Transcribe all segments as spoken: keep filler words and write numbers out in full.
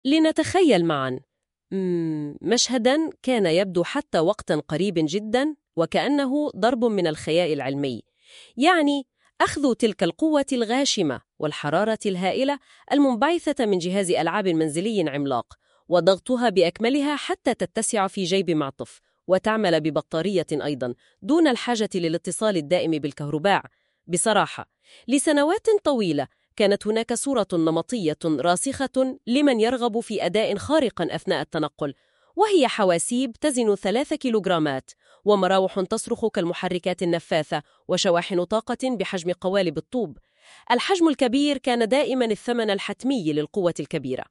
لنتخيل معاً. مم، مشهداً كان يبدو حتى وقتاً قريب جداً وكأنه ضرب من الخيال العلمي. يعني أخذ تلك القوة الغاشمة والحرارة الهائلة المنبعثة من جهاز ألعاب منزلي عملاق وضغطها بأكملها حتى تتسع في جيب معطف وتعمل ببطارية أيضاً دون الحاجة للاتصال الدائم بالكهرباء. بصراحة، لسنوات طويلة كانت هناك صورة نمطية راسخة لمن يرغب في أداء خارق أثناء التنقل، وهي حواسيب تزن ثلاث كيلوغرامات ومراوح تصرخ كالمحركات النفاثة وشواحن طاقة بحجم قوالب الطوب. الحجم الكبير كان دائما الثمن الحتمي للقوة الكبيرة.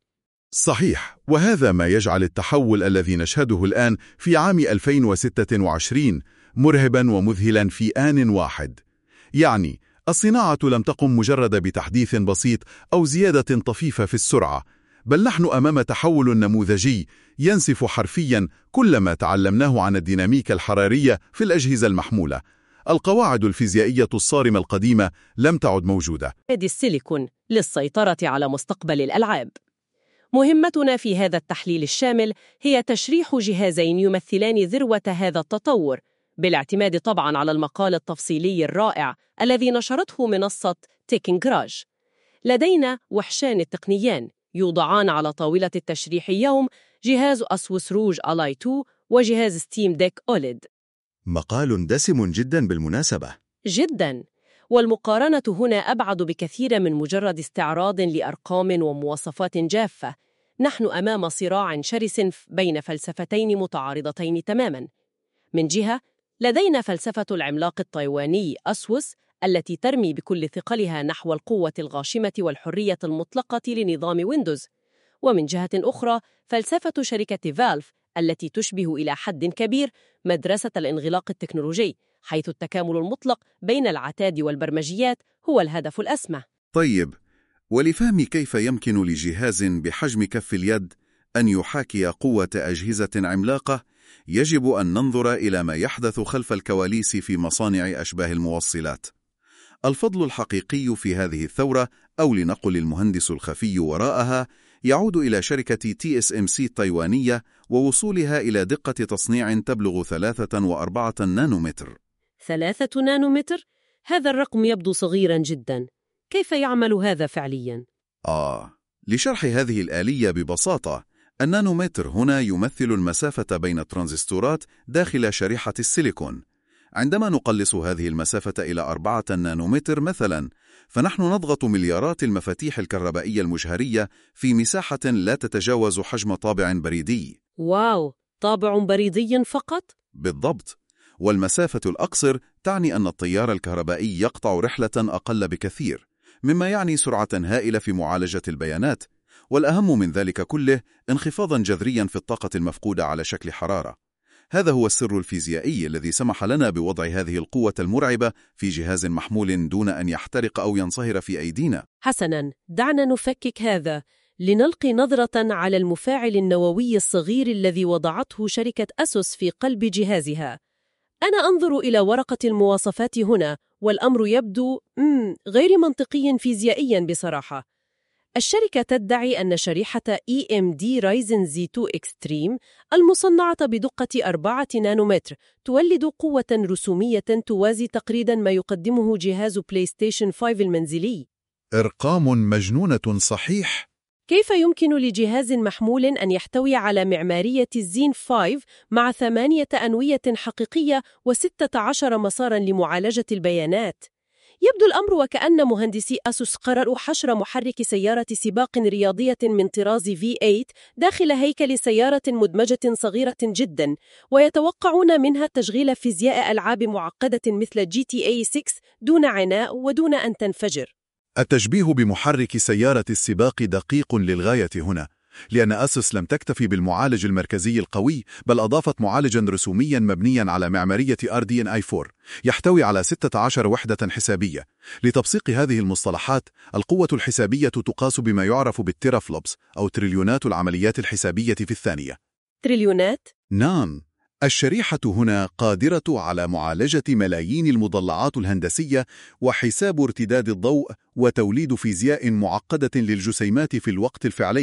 صحيح، وهذا ما يجعل التحول الذي نشهده الآن في عام ألفين وستة وعشرين مرهباً ومذهلاً في آن واحد. يعني الصناعة لم تقم مجرد بتحديث بسيط أو زيادة طفيفة في السرعة، بل نحن أمام تحول نموذجي ينسف حرفياً كل ما تعلمناه عن الديناميكا الحرارية في الأجهزة المحمولة. القواعد الفيزيائية الصارمة القديمة لم تعد موجودة. يد السيليكون للسيطرة على مستقبل الألعاب. مهمتنا في هذا التحليل الشامل هي تشريح جهازين يمثلان ذروة هذا التطور، بالاعتماد طبعاً على المقال التفصيلي الرائع الذي نشرته منصة تيكن جراج. لدينا وحشان التقنيان يوضعان على طاولة التشريح يوم، جهاز أسوس روج ألاي اثنين وجهاز ستيم ديك أوليد. مقال دسم جدا بالمناسبة. جدا، والمقارنة هنا أبعد بكثير من مجرد استعراض لأرقام ومواصفات جافة. نحن أمام صراع شرس بين فلسفتين متعارضتين تماماً. من جهة، لدينا فلسفة العملاق التايواني أسوس التي ترمي بكل ثقلها نحو القوة الغاشمة والحرية المطلقة لنظام ويندوز، ومن جهة أخرى فلسفة شركة فالف التي تشبه إلى حد كبير مدرسة الانغلاق التكنولوجي، حيث التكامل المطلق بين العتاد والبرمجيات هو الهدف الأسمى. طيب، ولفهم كيف يمكن لجهاز بحجم كف اليد أن يحاكي قوة أجهزة عملاقة، يجب أن ننظر إلى ما يحدث خلف الكواليس في مصانع أشباه الموصلات. الفضل الحقيقي في هذه الثورة، أو لنقل المهندس الخفي وراءها، يعود إلى شركة تي إس إم سي التايوانية ووصولها إلى دقة تصنيع تبلغ ثلاثة وأربعة نانومتر. ثلاثة نانومتر؟ هذا الرقم يبدو صغيراً جداً. كيف يعمل هذا فعلياً؟ آه، لشرح هذه الآلية ببساطة، النانومتر هنا يمثل المسافة بين الترانزستورات داخل شريحة السيليكون. عندما نقلص هذه المسافة إلى أربعة نانومتر مثلاً، فنحن نضغط مليارات المفاتيح الكهربائية المجهرية في مساحة لا تتجاوز حجم طابع بريدي. واو، طابع بريدي فقط؟ بالضبط، والمسافة الأقصر تعني أن التيار الكهربائي يقطع رحلة أقل بكثير، مما يعني سرعة هائلة في معالجة البيانات، والأهم من ذلك كله انخفاضاً جذرياً في الطاقة المفقودة على شكل حرارة. هذا هو السر الفيزيائي الذي سمح لنا بوضع هذه القوة المرعبة في جهاز محمول دون أن يحترق أو ينصهر في أيدينا. حسناً، دعنا نفكك هذا لنلقي نظرة على المفاعل النووي الصغير الذي وضعته شركة أسوس في قلب جهازها. أنا أنظر إلى ورقة المواصفات هنا، والأمر يبدو مم غير منطقي فيزيائياً بصراحة. الشركة تدعي أن شريحة إي إم دي Ryzen زي تو Extreme المصنعة بدقة أربعة نانومتر تولد قوة رسومية توازي تقريباً ما يقدمه جهاز بلاي ستيشن خمسة المنزلي. أرقام مجنونة صحيح. كيف يمكن لجهاز محمول أن يحتوي على معمارية الزين خمسة مع ثمانية أنوية حقيقية وستة عشر مساراً لمعالجة البيانات؟ يبدو الأمر وكأن مهندسي أسوس قرروا حشر محرك سيارة سباق رياضية من طراز في ثمانية داخل هيكل سيارة مدمجة صغيرة جداً، ويتوقعون منها تشغيل فيزياء ألعاب معقدة مثل جي تي إيه ستة دون عناء ودون أن تنفجر. التشبيه بمحرك سيارة السباق دقيق للغاية هنا، لأن أسوس لم تكتفي بالمعالج المركزي القوي، بل أضافت معالجاً رسومياً مبنياً على معمارية آر دي إن آي أربعة يحتوي على ستة عشر وحدة حسابية. لتبسيط هذه المصطلحات، القوة الحسابية تقاس بما يعرف بالتيرافلوبس أو تريليونات العمليات الحسابية في الثانية. تريليونات؟ نعم، الشريحة هنا قادرة على معالجة ملايين المضلعات الهندسية وحساب ارتداد الضوء وتوليد فيزياء معقدة للجسيمات في الوقت الفعلي.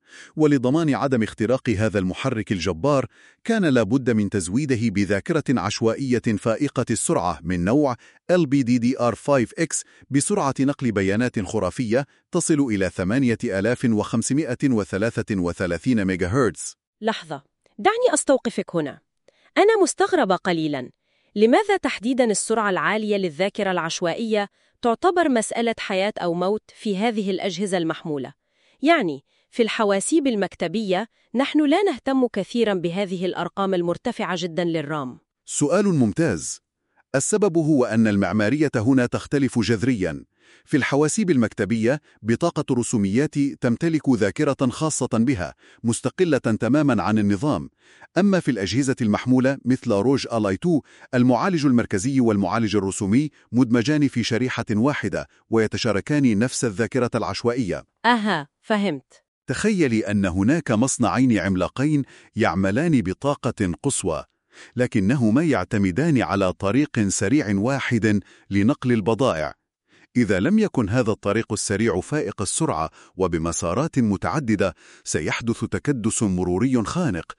ولضمان عدم اختراق هذا المحرك الجبار كان لابد من تزويده بذاكرة عشوائية فائقة السرعة من نوع إل بي دي دي آر فايف إكس بسرعة نقل بيانات خرافية تصل إلى ثمانية آلاف وخمسمائة وثلاثة وثلاثين ميجاهرتز. لحظة، دعني أستوقفك هنا. أنا مستغربة قليلاً. لماذا تحديداً السرعة العالية للذاكرة العشوائية تعتبر مسألة حياة أو موت في هذه الأجهزة المحمولة؟ يعني في الحواسيب المكتبية نحن لا نهتم كثيراً بهذه الأرقام المرتفعة جداً للرام. سؤال ممتاز. السبب هو أن المعمارية هنا تختلف جذرياً. في الحواسيب المكتبية بطاقة رسوميات تمتلك ذاكرة خاصة بها مستقلة تماماً عن النظام. أما في الأجهزة المحمولة مثل روج ألاي تو، المعالج المركزي والمعالج الرسومي مدمجان في شريحة واحدة ويتشاركان نفس الذاكرة العشوائية. أها، فهمت. تخيلي أن هناك مصنعين عملاقين يعملان بطاقة قصوى، لكنهما يعتمدان على طريق سريع واحد لنقل البضائع. إذا لم يكن هذا الطريق السريع فائق السرعة وبمسارات متعددة، سيحدث تكدس مروري خانق،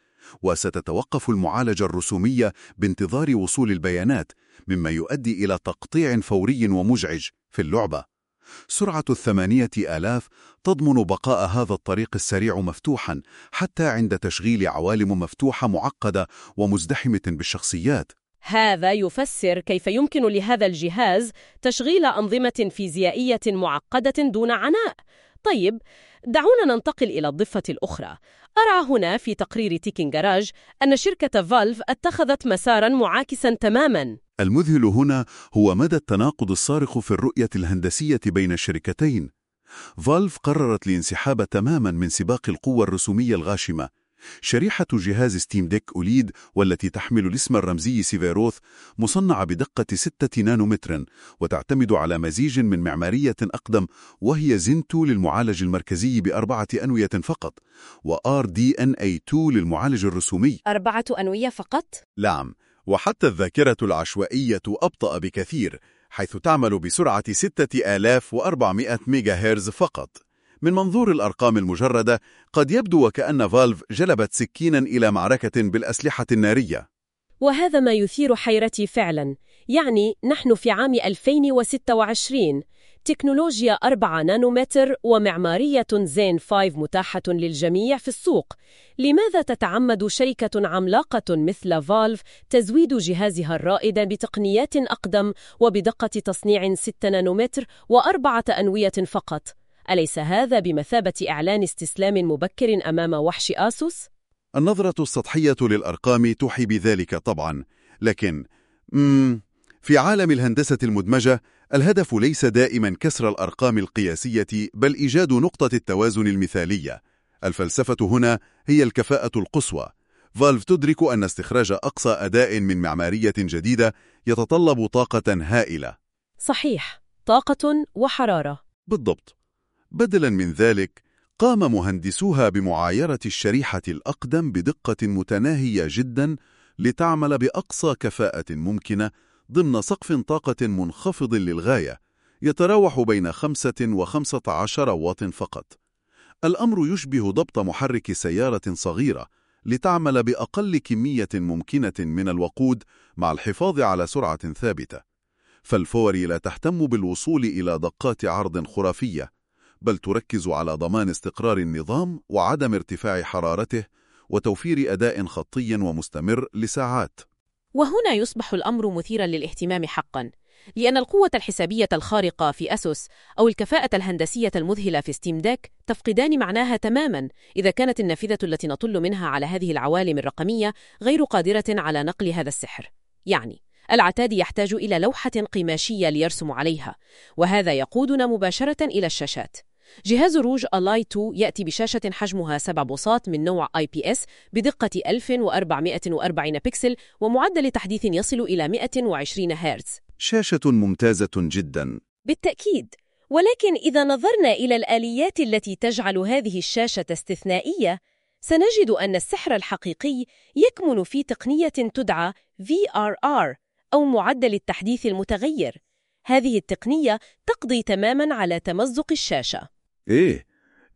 وستتوقف المعالجة الرسومية بانتظار وصول البيانات، مما يؤدي إلى تقطيع فوري ومزعج في اللعبة. سرعة الثمانية آلاف تضمن بقاء هذا الطريق السريع مفتوحا حتى عند تشغيل عوالم مفتوحة معقدة ومزدحمة بالشخصيات. هذا يفسر كيف يمكن لهذا الجهاز تشغيل أنظمة فيزيائية معقدة دون عناء. طيب، دعونا ننتقل إلى الضفة الأخرى. أرى هنا في تقرير تيكين جراج أن شركة فالف اتخذت مساراً معاكساً تماماً. المذهل هنا هو مدى التناقض الصارخ في الرؤية الهندسية بين الشركتين. فالف قررت الانسحاب تماماً من سباق القوة الرسومية الغاشمة. شريحة جهاز ستيم ديك أوليد والتي تحمل الاسم الرمزي سيفيروث مصنعة بدقة ستة نانومتر وتعتمد على مزيج من معمارية أقدم وهي زين تو للمعالج المركزي بأربعة أنوية فقط و آر دي إن إيه تو للمعالج الرسومي. أربعة أنوية فقط؟ نعم، وحتى الذاكرة العشوائية أبطأ بكثير حيث تعمل بسرعة ستة آلاف وأربعمائة ميجاهرتز فقط. من منظور الأرقام المجردة قد يبدو وكأن فالف جلبت سكينا إلى معركة بالأسلحة النارية. وهذا ما يثير حيرتي فعلا. يعني نحن في عام ألفين وستة وعشرين، تكنولوجيا أربعة نانومتر ومعمارية زين خمسة متاحة للجميع في السوق. لماذا تتعمد شركة عملاقة مثل فالف تزويد جهازها الرائد بتقنيات أقدم وبدقة تصنيع ستة نانومتر وأربعة أنوية فقط؟ أليس هذا بمثابة إعلان استسلام مبكر أمام وحش آسوس؟ النظرة السطحية للأرقام توحي بذلك طبعا، لكن مم في عالم الهندسة المدمجة الهدف ليس دائما كسر الأرقام القياسية بل إيجاد نقطة التوازن المثالية. الفلسفة هنا هي الكفاءة القصوى. فالف تدرك أن استخراج أقصى أداء من معمارية جديدة يتطلب طاقة هائلة. صحيح، طاقة وحرارة. بالضبط. بدلاً من ذلك، قام مهندسوها بمعايرة الشريحة الأقدم بدقة متناهية جداً لتعمل بأقصى كفاءة ممكنة ضمن سقف طاقة منخفض للغاية يتراوح بين خمسة وخمسة عشر واط فقط. الأمر يشبه ضبط محرك سيارة صغيرة لتعمل بأقل كمية ممكنة من الوقود مع الحفاظ على سرعة ثابتة. فالفوري لا تهتم بالوصول إلى دقات عرض خرافية، بل تركز على ضمان استقرار النظام وعدم ارتفاع حرارته وتوفير أداء خطي ومستمر لساعات. وهنا يصبح الأمر مثيرا للاهتمام حقا، لأن القوة الحسابية الخارقة في أسوس أو الكفاءة الهندسية المذهلة في ستيم ديك تفقدان معناها تماما إذا كانت النافذة التي نطل منها على هذه العوالم الرقمية غير قادرة على نقل هذا السحر. يعني العتاد يحتاج إلى لوحة قماشية ليرسم عليها، وهذا يقودنا مباشرة إلى الشاشات. جهاز روج ألاي تو يأتي بشاشة حجمها سبع بوصات من نوع آي بي إس بدقة ألف وأربعمائة وأربعين بكسل ومعدل تحديث يصل إلى مئة وعشرين هرتز. شاشة ممتازة جدا. بالتأكيد، ولكن إذا نظرنا إلى الآليات التي تجعل هذه الشاشة استثنائية، سنجد أن السحر الحقيقي يكمن في تقنية تدعى في آر آر أو معدل التحديث المتغير. هذه التقنية تقضي تماماً على تمزق الشاشة. إيه،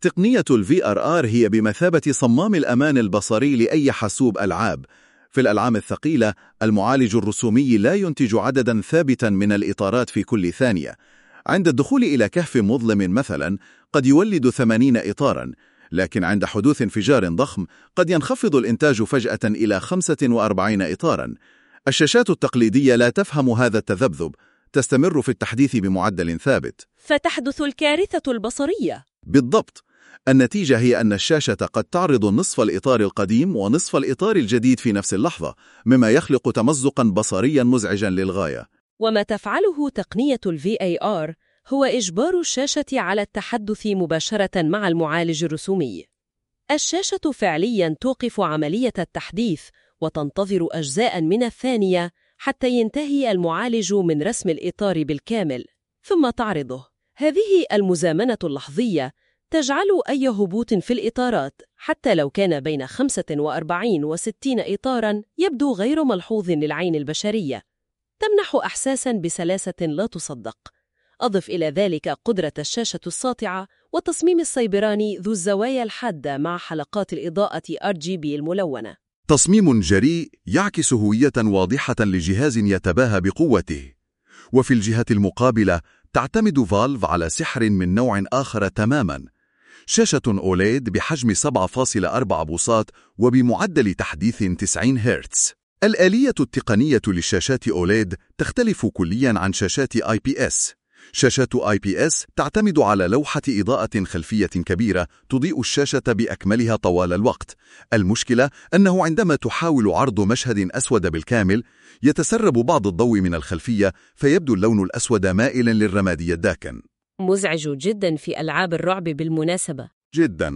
تقنية ال في آر آر هي بمثابة صمام الأمان البصري لأي حاسوب ألعاب. في الألعاب الثقيلة، المعالج الرسومي لا ينتج عدداً ثابتاً من الإطارات في كل ثانية. عند الدخول إلى كهف مظلم مثلاً، قد يولد ثمانين إطاراً، لكن عند حدوث انفجار ضخم قد ينخفض الإنتاج فجأة إلى خمسة وأربعين إطاراً. الشاشات التقليدية لا تفهم هذا التذبذب، تستمر في التحديث بمعدل ثابت. فتحدث الكارثة البصرية. بالضبط. النتيجة هي أن الشاشة قد تعرض نصف الإطار القديم ونصف الإطار الجديد في نفس اللحظة، مما يخلق تمزقاً بصرياً مزعجاً للغاية. وما تفعله تقنية ال في آر آر هو إجبار الشاشة على التحدث مباشرة مع المعالج الرسومي. الشاشة فعلياً توقف عملية التحديث وتنتظر أجزاء من الثانية حتى ينتهي المعالج من رسم الإطار بالكامل، ثم تعرضه. هذه المزامنة اللحظية تجعل أي هبوط في الإطارات، حتى لو كان بين خمسة وأربعين وستين إطاراً، يبدو غير ملحوظ للعين البشرية. تمنح إحساساً بسلاسة لا تصدق. أضف إلى ذلك قدرة الشاشة الساطعة والتصميم السيبراني ذو الزوايا الحادة مع حلقات الإضاءة آر جي بي الملونة. تصميم جريء يعكس هوية واضحة لجهاز يتباهى بقوته. وفي الجهة المقابلة تعتمد فالف على سحر من نوع آخر تماماً. شاشة أوليد بحجم سبعة فاصلة أربعة بوصات وبمعدل تحديث تسعين هرتز. الآلية التقنية للشاشات أوليد تختلف كلياً عن شاشات آي بي إس. شاشات آي بي إس تعتمد على لوحة إضاءة خلفية كبيرة تضيء الشاشة بأكملها طوال الوقت. المشكلة أنه عندما تحاول عرض مشهد أسود بالكامل، يتسرب بعض الضوء من الخلفية فيبدو اللون الأسود مائلاً للرمادي الداكن. مزعج جداً في ألعاب الرعب بالمناسبة. جداً.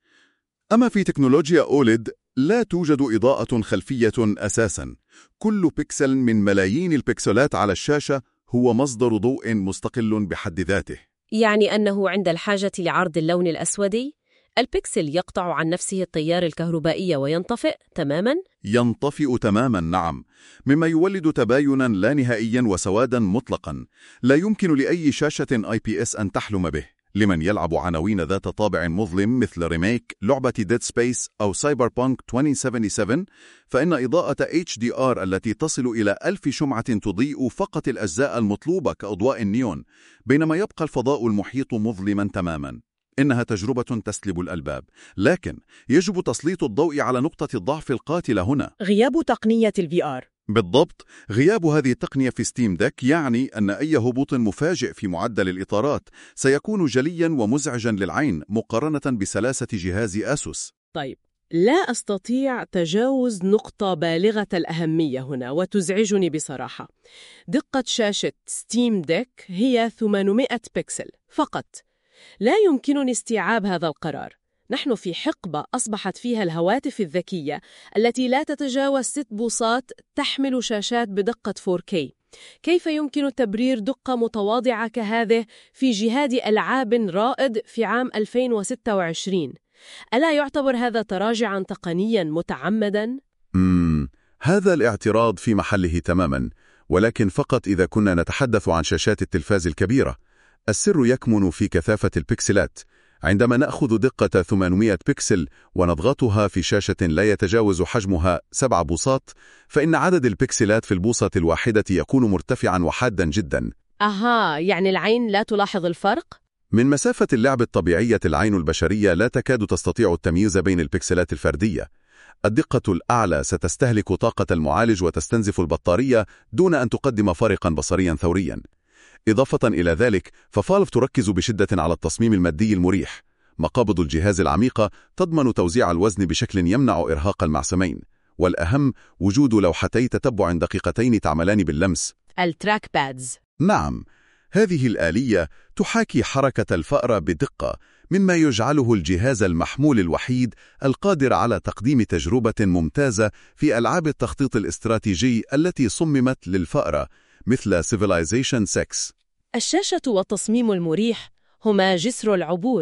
أما في تكنولوجيا أوليد لا توجد إضاءة خلفية أساساً. كل بيكسل من ملايين البكسلات على الشاشة هو مصدر ضوء مستقل بحد ذاته. يعني أنه عند الحاجة لعرض اللون الأسود، البكسل يقطع عن نفسه التيار الكهربائي وينطفئ تماماً؟ ينطفئ تماماً، نعم، مما يولد تبايناً لا نهائياً وسواداً مطلقاً لا يمكن لأي شاشة آي بي إس أن تحلم به. لمن يلعب عناوين ذات طابع مظلم مثل ريميك، لعبة ديد سبيس أو سايبر بانك ألفين وسبعة وسبعين، فإن إضاءة إتش دي آر التي تصل إلى ألف شمعة تضيء فقط الأجزاء المطلوبة كأضواء النيون، بينما يبقى الفضاء المحيط مظلما تماما. إنها تجربة تسلب الألباب، لكن يجب تسليط الضوء على نقطة الضعف القاتلة هنا: غياب تقنية ال في آر. بالضبط، غياب هذه التقنية في ستيم ديك يعني أن أي هبوط مفاجئ في معدل الإطارات سيكون جلياً ومزعجاً للعين مقارنة بسلاسة جهاز آسوس. طيب، لا أستطيع تجاوز نقطة بالغة الأهمية هنا وتزعجني بصراحة. دقة شاشة ستيم ديك هي ثمانمائة بكسل فقط. لا يمكنني استيعاب هذا القرار. نحن في حقبة أصبحت فيها الهواتف الذكية التي لا تتجاوز ست بوصات تحمل شاشات بدقة فور كي. كيف يمكن تبرير دقة متواضعة كهذه في جهاد ألعاب رائد في عام ألفين وستة وعشرين؟ ألا يعتبر هذا تراجعاً تقنياً متعمداً؟ مم. هذا الاعتراض في محله تماماً، ولكن فقط إذا كنا نتحدث عن شاشات التلفاز الكبيرة. السر يكمن في كثافة البكسلات. عندما نأخذ دقة ثمانمائة بكسل ونضغطها في شاشة لا يتجاوز حجمها سبع بوصات، فإن عدد البكسلات في البوصة الواحدة يكون مرتفعاً وحاداً جداً. أها، يعني العين لا تلاحظ الفرق؟ من مسافة اللعب الطبيعية العين البشرية لا تكاد تستطيع التمييز بين البكسلات الفردية. الدقة الأعلى ستستهلك طاقة المعالج وتستنزف البطارية دون أن تقدم فارقاً بصرياً ثورياً. إضافة إلى ذلك، ففالف تركز بشدة على التصميم المادي المريح. مقابض الجهاز العميقة تضمن توزيع الوزن بشكل يمنع إرهاق المعصمين، والأهم وجود لوحتي تتبع دقيقتين تعملان باللمس، التراك بادز. نعم، هذه الآلية تحاكي حركة الفأرة بدقة، مما يجعله الجهاز المحمول الوحيد القادر على تقديم تجربة ممتازة في ألعاب التخطيط الاستراتيجي التي صممت للفأرة مثل Civilization ستة. الشاشة والتصميم المريح هما جسر العبور،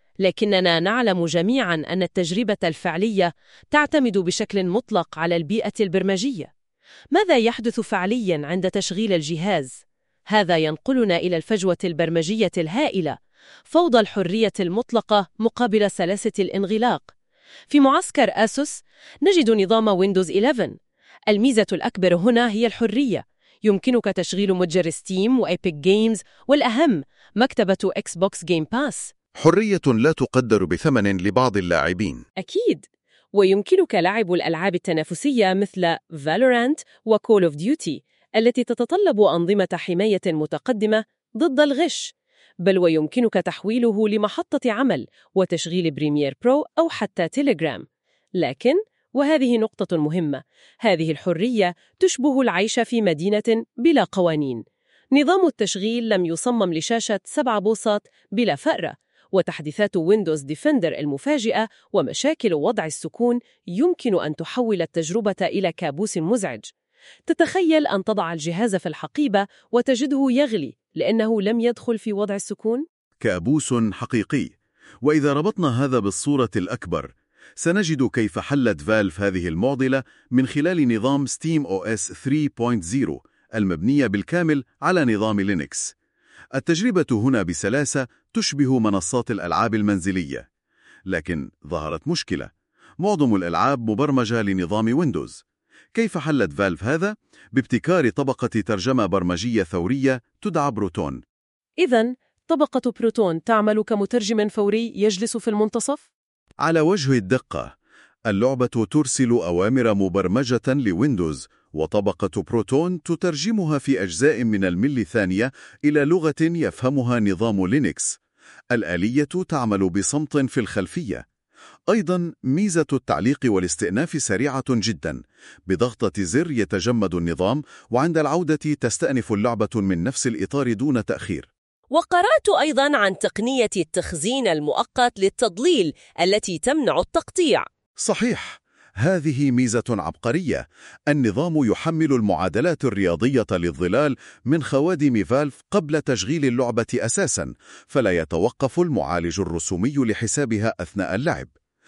لكننا نعلم جميعاً أن التجربة الفعلية تعتمد بشكل مطلق على البيئة البرمجية. ماذا يحدث فعلياً عند تشغيل الجهاز؟ هذا ينقلنا إلى الفجوة البرمجية الهائلة فوضى الحرية المطلقة مقابل سلاسة الانغلاق. في معسكر آسوس نجد نظام ويندوز إحدى عشر. الميزة الأكبر هنا هي الحرية. يمكنك تشغيل متجر ستيم وإيبك جيمز، والأهم مكتبة إكس بوكس جيم باس. حرية لا تقدر بثمن لبعض اللاعبين. أكيد. ويمكنك لعب الألعاب التنافسية مثل Valorant وCall of Duty التي تتطلب أنظمة حماية متقدمة ضد الغش، بل ويمكنك تحويله لمحطة عمل وتشغيل بريمير برو أو حتى تيليجرام. لكن، وهذه نقطة مهمة، هذه الحرية تشبه العيش في مدينة بلا قوانين. نظام التشغيل لم يصمم لشاشة سبع بوصات بلا فأرة، وتحديثات ويندوز ديفندر المفاجئة ومشاكل وضع السكون يمكن أن تحول التجربة إلى كابوس مزعج. تتخيل أن تضع الجهاز في الحقيبة وتجده يغلي لأنه لم يدخل في وضع السكون؟ كابوس حقيقي. وإذا ربطنا هذا بالصورة الأكبر، سنجد كيف حلت فالف هذه المعضلة من خلال نظام ستيم أو إس ثلاثة نقطة صفر المبنية بالكامل على نظام لينكس. التجربة هنا بسلاسة تشبه منصات الألعاب المنزلية، لكن ظهرت مشكلة. معظم الألعاب مبرمجة لنظام ويندوز. كيف حلت فالف هذا؟ بابتكار طبقة ترجمة برمجية ثورية تدعى بروتون. إذن طبقة بروتون تعمل كمترجم فوري يجلس في المنتصف؟ على وجه الدقة، اللعبة ترسل أوامر مبرمجة لويندوز، وطبقة بروتون تترجمها في أجزاء من الملي ثانية إلى لغة يفهمها نظام لينكس. الآلية تعمل بصمت في الخلفية. أيضاً ميزة التعليق والاستئناف سريعة جداً. بضغطة زر يتجمد النظام، وعند العودة تستأنف اللعبة من نفس الإطار دون تأخير. وقرأت أيضاً عن تقنية التخزين المؤقت للتضليل التي تمنع التقطيع. صحيح، هذه ميزة عبقرية. النظام يحمل المعادلات الرياضية للظلال من خوادم فالف قبل تشغيل اللعبة أساساً، فلا يتوقف المعالج الرسومي لحسابها أثناء اللعب.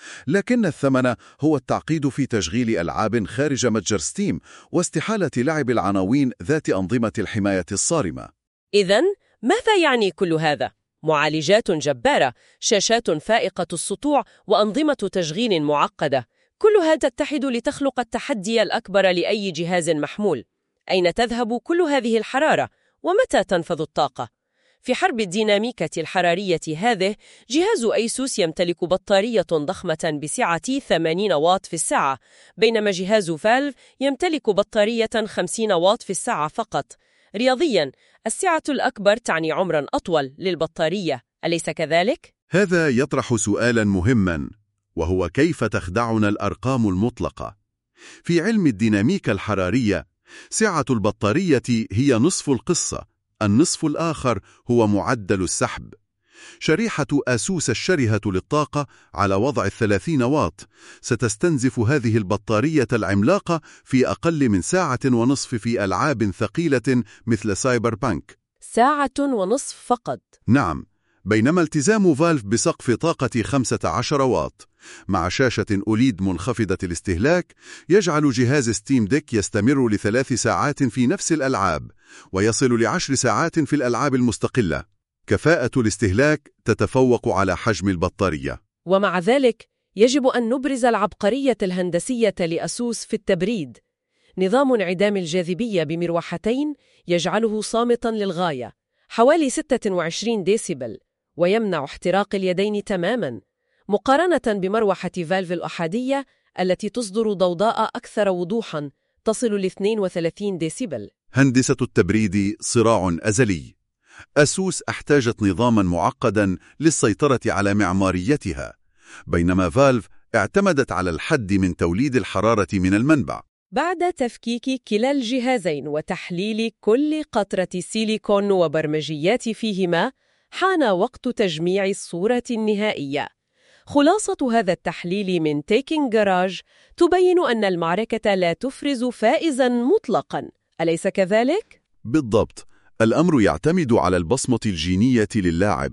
لكن الثمن هو التعقيد في تشغيل ألعاب خارج متجر ستيم واستحالة لعب العناوين ذات أنظمة الحماية الصارمة. إذن ماذا يعني كل هذا؟ معالجات جبارة، شاشات فائقة السطوع، وأنظمة تشغيل معقدة، كلها تتحد لتخلق التحدي الأكبر لأي جهاز محمول. أين تذهب كل هذه الحرارة؟ ومتى تنفذ الطاقة؟ في حرب الديناميكة الحرارية هذه، جهاز أيسوس يمتلك بطارية ضخمة بسعة ثمانين واط في الساعة، بينما جهاز فالف يمتلك بطارية خمسين واط في الساعة فقط. رياضياً، السعة الأكبر تعني عمراً أطول للبطارية، أليس كذلك؟ هذا يطرح سؤالاً مهماً، وهو كيف تخدعنا الأرقام المطلقة؟ في علم الديناميكا الحرارية، سعة البطارية هي نصف القصة، النصف الآخر هو معدل السحب. شريحة آسوس الشرهة للطاقة على وضع الثلاثين واط ستستنزف هذه البطارية العملاقة في أقل من ساعة ونصف في ألعاب ثقيلة مثل سايبر بانك. ساعة ونصف فقط؟ نعم، بينما التزام فالف بسقف طاقة خمسة عشر واط مع شاشة أوليد منخفضة الاستهلاك يجعل جهاز ستيم ديك يستمر لثلاث ساعات في نفس الألعاب، ويصل لعشر ساعات في الألعاب المستقلة. كفاءة الاستهلاك تتفوق على حجم البطارية. ومع ذلك يجب أن نبرز العبقرية الهندسية لأسوس في التبريد. نظام انعدام الجاذبية بمروحتين يجعله صامتاً للغاية، حوالي ستة وعشرين ديسيبل، ويمنع احتراق اليدين تماماً، مقارنة بمروحة فالف الأحادية التي تصدر ضوضاء أكثر وضوحاً تصل ل اثنين وثلاثين ديسيبل. هندسة التبريد صراع أزلي. أسوس احتاجت نظاماً معقداً للسيطرة على معماريتها، بينما فالف اعتمدت على الحد من توليد الحرارة من المنبع. بعد تفكيك كلا الجهازين وتحليل كل قطرة سيليكون وبرمجيات فيهما، حان وقت تجميع الصورة النهائية. خلاصة هذا التحليل من تيكينج جراج تبين أن المعركة لا تفرز فائزاً مطلقاً، أليس كذلك؟ بالضبط، الأمر يعتمد على البصمة الجينية للاعب.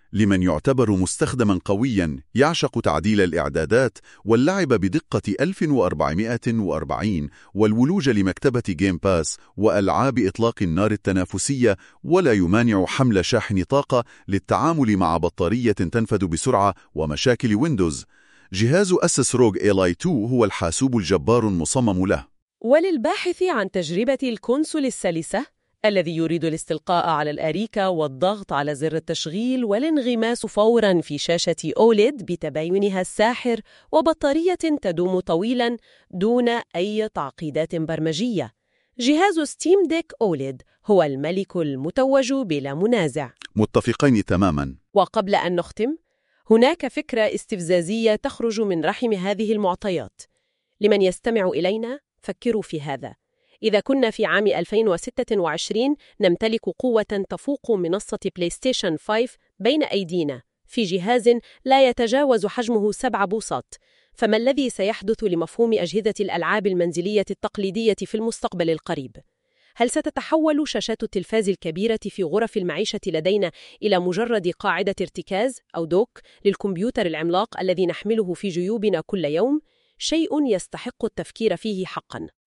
لمن يعتبر مستخدما قويا يعشق تعديل الإعدادات واللعب بدقة ألف وأربعمائة وأربعين والولوج لمكتبة جيم باس وألعاب إطلاق النار التنافسية، ولا يمانع حمل شاحن طاقة للتعامل مع بطارية تنفذ بسرعة ومشاكل ويندوز. جهاز أسس روج إل آي اثنين هو الحاسوب الجبار المصمم له. وللباحث عن تجربة الكونسول السلسة الذي يريد الاستلقاء على الأريكة والضغط على زر التشغيل والانغماس فوراً في شاشة أوليد بتباينها الساحر وبطارية تدوم طويلاً دون أي تعقيدات برمجية، جهاز ستيم ديك أوليد هو الملك المتوج بلا منازع. متفقين تماماً. وقبل أن نختم، هناك فكرة استفزازية تخرج من رحم هذه المعطيات. لمن يستمع إلينا، فكروا في هذا: إذا كنا في عام ألفين وستة وعشرين نمتلك قوة تفوق منصة بلاي ستيشن خمسة بين أيدينا في جهاز لا يتجاوز حجمه سبع بوصات، فما الذي سيحدث لمفهوم أجهزة الألعاب المنزلية التقليدية في المستقبل القريب؟ هل ستتحول شاشات التلفاز الكبيرة في غرف المعيشة لدينا إلى مجرد قاعدة ارتكاز أو دوك للكمبيوتر العملاق الذي نحمله في جيوبنا كل يوم؟ شيء يستحق التفكير فيه حقاً.